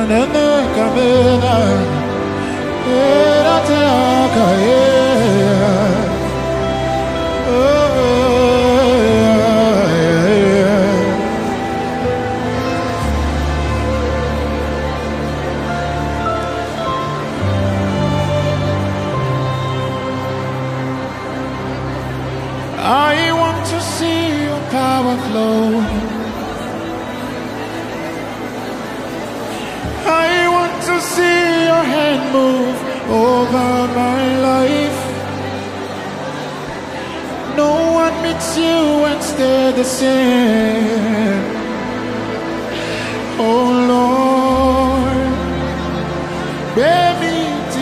I want to see your power flow. I want to see your hand move over my life. No one meets you and stay the same. Oh Lord, baby,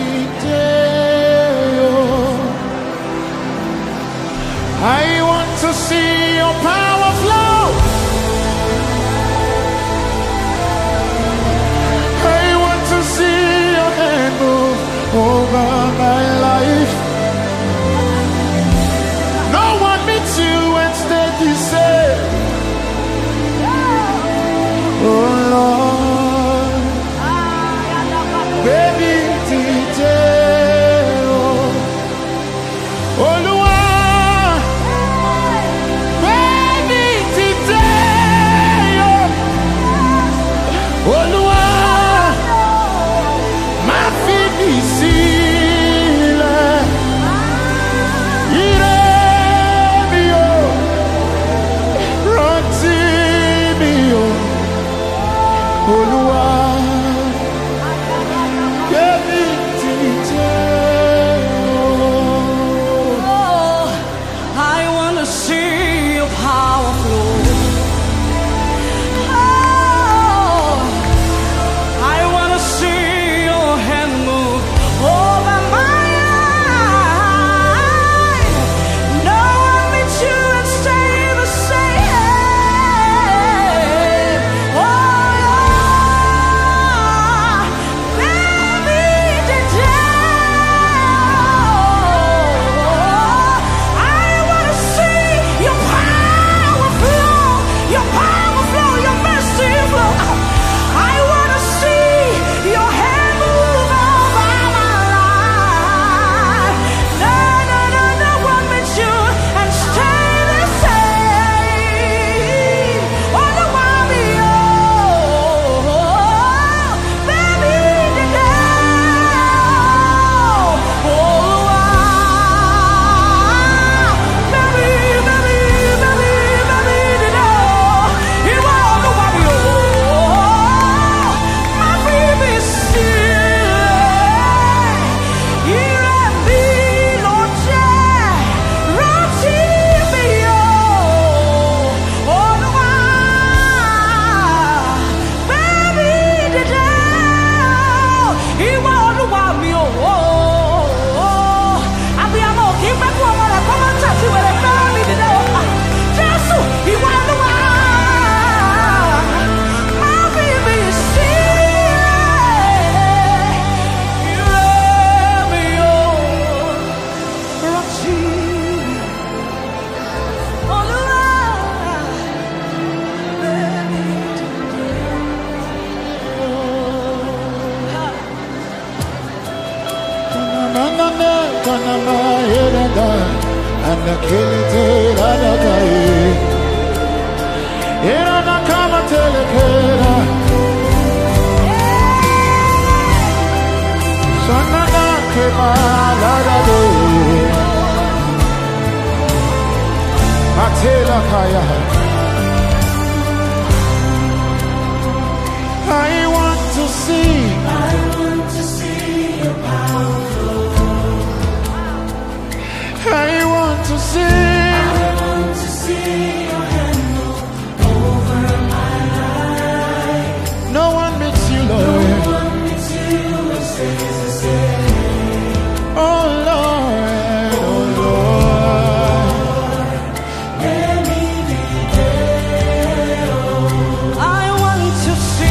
I want to see your power flow. I want to see your hand move over my life. No one meets you and stay the same. Oh Lord, baby, DJ, oh Lord. I want to see your power flow. I want to see your hand move over my life. No one meets you, Lord. No one meets you and stays the same. Oh Lord, oh Lord, let me be there. I want to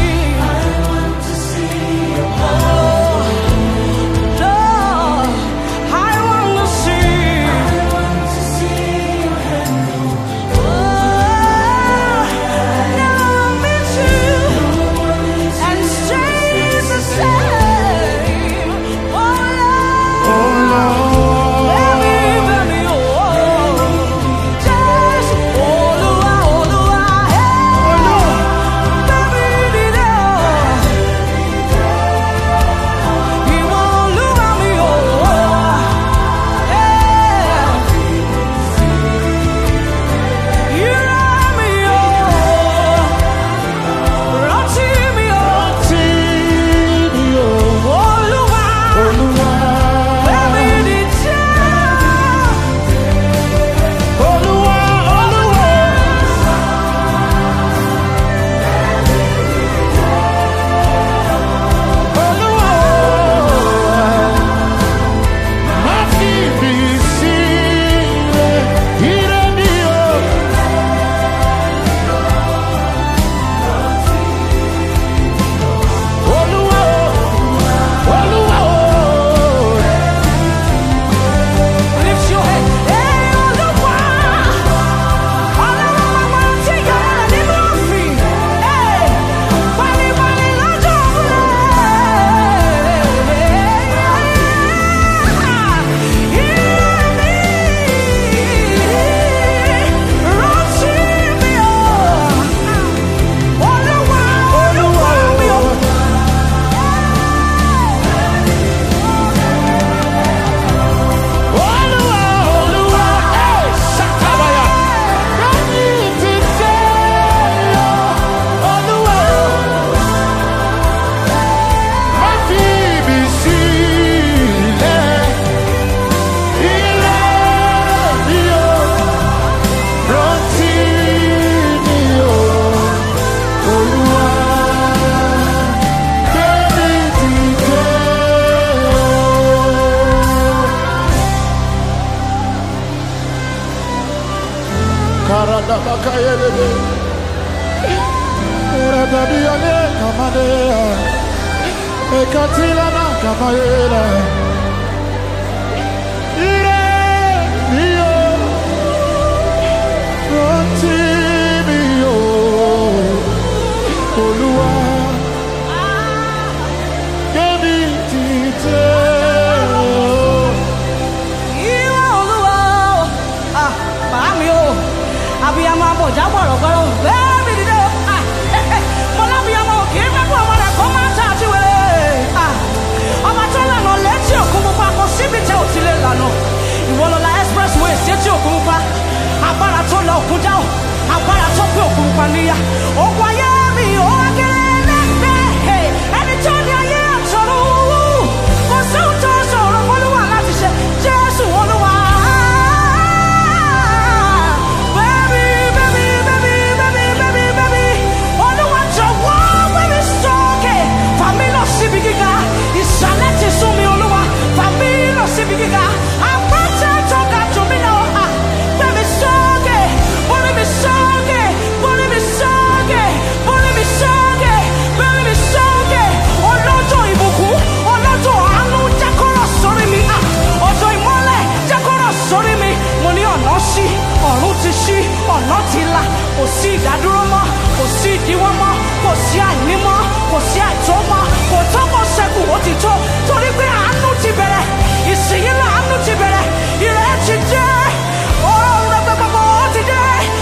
see your power. Lord, I want to see kayelebe. Radabiane kamadea. Ekatila na kamayela. Ire mio. Mio. Olúwa. Kemi tite. Ìwọ Olúwa. Bàámi o. Abiyamọ abọ̀já gbọ̀rọ̀gbọ̀rọ̀. Bẹ́ẹ̀ni dídé o. Mo lábiyamọ kì í mẹ́kọ̀ọ́ ọmọ rẹ̀ kó máa ta àti wẹ̀rẹ̀. Ọba tó lànà létí òkun pupa kò síbi tẹ́ ò ti lè lànà. Ìwọ lọ́la expressway sétí òkun pupa. Agbára tó lọ òkun dáhùn. Agbára tó gbé òkun pupa níyà. Ogun ayé mi ò wá kéré lẹ́gbẹ̀ẹ́. Ẹni tó ní ayé àtọ̀run. Kò sóhun tó ṣòro f'Olúwa láti ṣe. Jésù Olúwa. Síbi gíga, ìsàlẹ̀ ti sún mi Olúwa, fàmí lọ síbi gíga, àpáta tó ga jù mí lọ, gbé mi sókè, borí mi sókè, borí mi sókè, borí mi sókè, borí mi sókè, ọlọ́jọ́ ìbùkún, ọlọ́jọ́ àánú jẹ́ kó rọ̀ sórí mi, ọjọ́ ìmọ́lẹ̀ jẹ́ kó rọ̀ sórí mi, mo ní ọ̀nà ṣí, ọ̀run ti ṣí, ọ̀nà ti là, kò sí ìdádúró mọ́, kò sí ìdíwọ́ mọ́, kò sí àìní mọ́, kò sí àìtó mọ́, kò tó kò ṣẹ́kù ó ti tó torí pé àánú ti bẹ̀rẹ̀ ìsìnyí náà àánú ti bẹ̀rẹ̀ ìrẹ́ ti dé ọ̀rọ̀ rẹ̀ gbogbo ó ti dé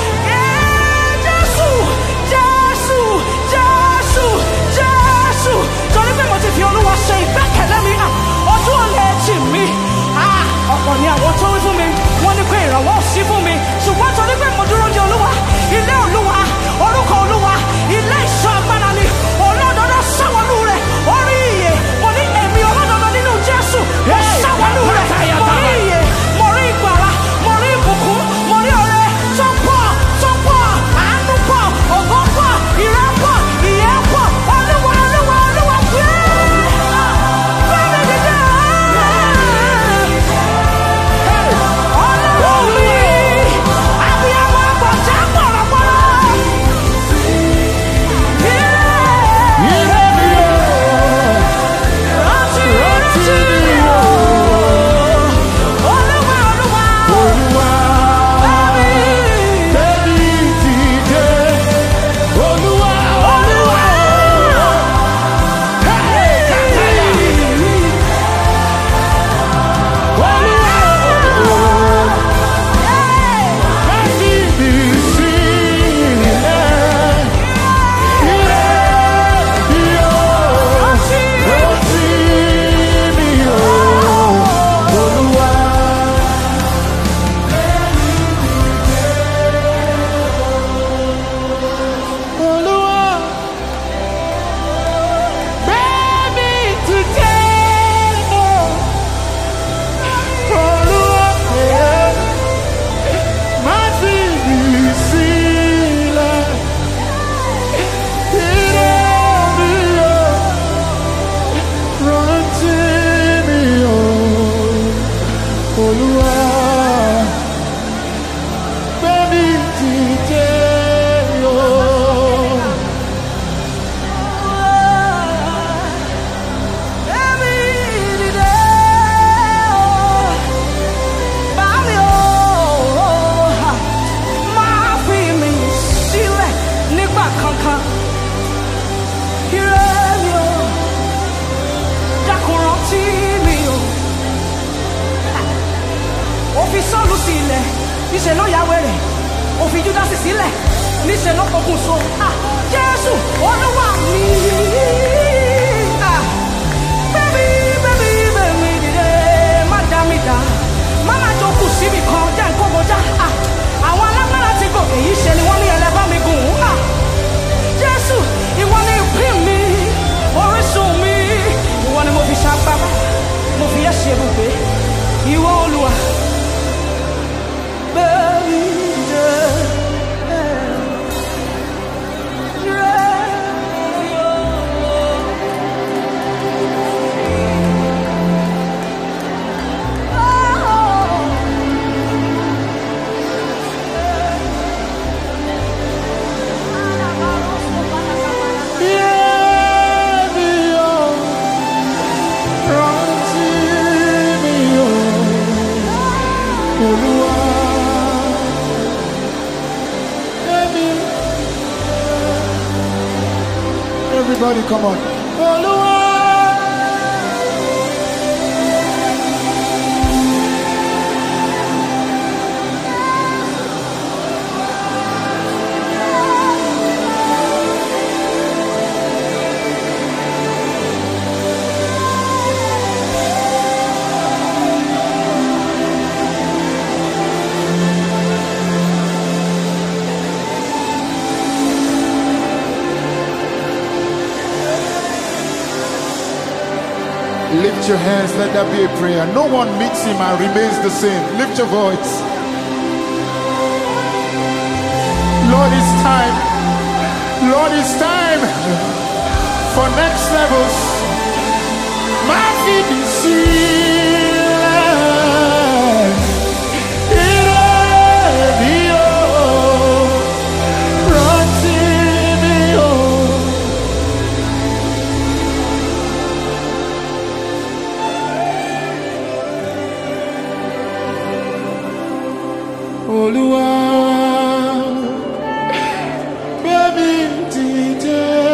Jésù Jésù Jésù Jésù torí pé mo ti fi Olúwa ṣe ìgbẹ́kẹ̀lé mi ojú ọ̀lẹ́ tì mí ọ̀pọ̀ ni àwọn tó wí fún mi wọ́n ní pé ìrànwọ́ ò sí fún mi ṣùgbọ́n torí pé mo dúró de Olúwa ilé Olúwa orúkọ Olúwa ilé ìṣọ́ agbára ni olódodo sáwọnú rẹ̀ orí iye mo ní èmi olódodo nínú Jésù mo sáwọnú rẹ̀ mo rí iye mo rí ìgbàlà mo rí ìbùkún mo rí ọrẹ tó pọ̀ àánú pọ̀ ògo pọ̀ ìrẹ́ pọ̀ ìyè pọ̀ Olúwa Olúwa Olúwa gbé mi dìde Ọlọ́run mi abiyamọ àgbọ̀já gbọ̀rọ̀gbọ̀rọ̀. Níṣẹ́ ló ya wẹ̀rẹ̀, ó fi Júdásì sílẹ̀, níṣẹ́ ló pokùnso. Jésù Olúwa mi. Bẹ́ẹ̀ni dìde, má dá mi dá, má má jókòó síbi kan, jẹ́ nǹkan kọjá. Àwọn alágbára ti gòkè yìí ṣe ni wọ́n ní ẹlẹ́bá mi gùn. Jésù, ìwọ ni ìpín mi, orísun mi, ìwọ ni mo fi ṣàgbára, mo fi ẹ́ ṣe ibùgbé, ìwọ Olúwa. Everybody come on. Oluwa. Lift your hands, let that be a prayer. No one meets him and remains the same. Lift your voice. Lord, it's time. Lord, it's time for next levels. My feet is sealed. Oluwa, baby, DJ,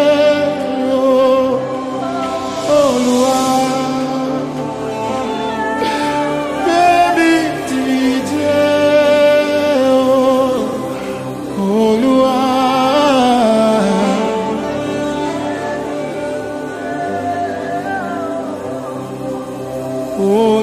Oluwa, baby, DJ, Oluwa, oh.